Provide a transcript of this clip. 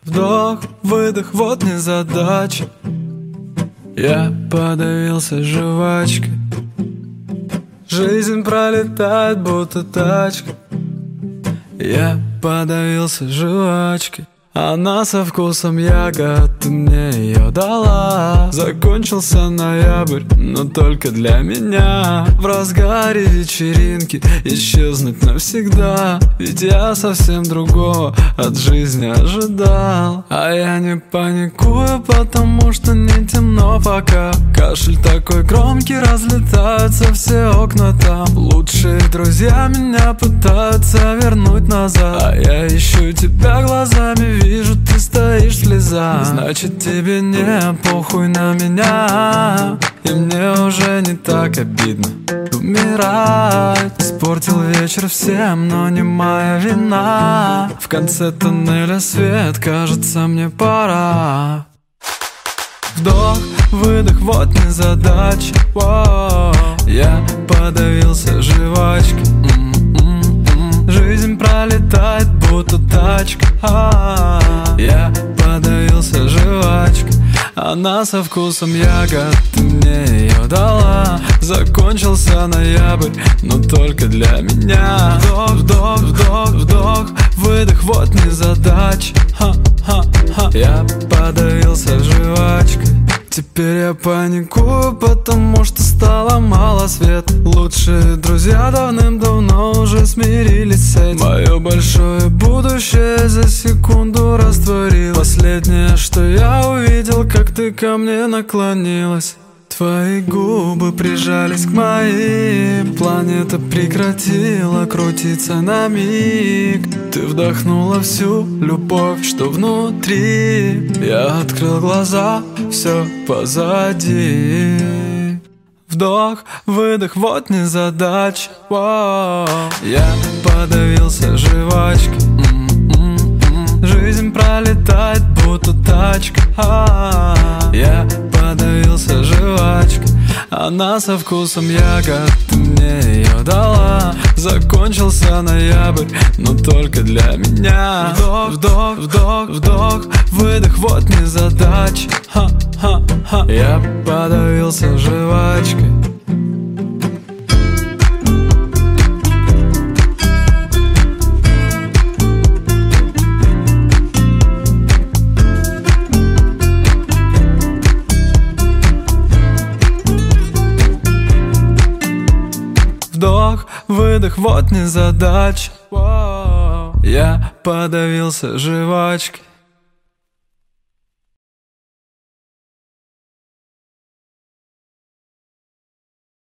Вдох, выдох, вот незадача. Я подавился жвачкой. Жизнь пролетает, будто тачка. Я подавился жвачкой. Она со вкусом ягод, ты мне ее дала. Закончился ноябрь, но только для меня. В разгаре вечеринки исчезнуть навсегда. Ведь я совсем другого от жизни ожидал. А я не паникую, потому что не темно пока. Кашель такой громкий, разлетаются все окна там. Лучшие друзья меня пытаются вернуть назад. А я ищу тебя глазами, вижу, ты стоишь в слезах. Значит, тебе не похуй на меня. И мне уже не так обидно умирать. Испортил вечер всем, но не моя вина. В конце тоннеля свет, кажется, мне пора. Вдох, выдох, вот незадача. Я подавился жвачкой. Жизнь пролетает, будто тачка. Я подавился жвачкой. Она со вкусом ягод, ты мне ее дала. Закончился ноябрь, но только для меня. Вдох, вдох, вдох, вдох, выдох, вот незадача. Я подавился жвачкой. Теперь я паникую, потому что стало мало света. Лучшие друзья давным-давно уже смирились с этим. Мое большое будущее за секунду растворилось. Последнее, что я увидел, как ты ко мне наклонилась. Твои губы прижались к моим. Планета прекратила крутиться на миг. Ты вдохнула всю любовь, что внутри. Я открыл глаза, все позади. Вдох, выдох, вот незадача. Я подавился жвачкой. Жизнь пролетает, будто тачка. Я подавился жвачкой. Она со вкусом ягод, ты мне ее дала. Закончился ноябрь, но только для меня. Вдох, вдох, вдох, вдох, выдох, вот незадача. Я подавился жвачкой. Вдох, выдох, вот незадача. Я подавился жвачкой.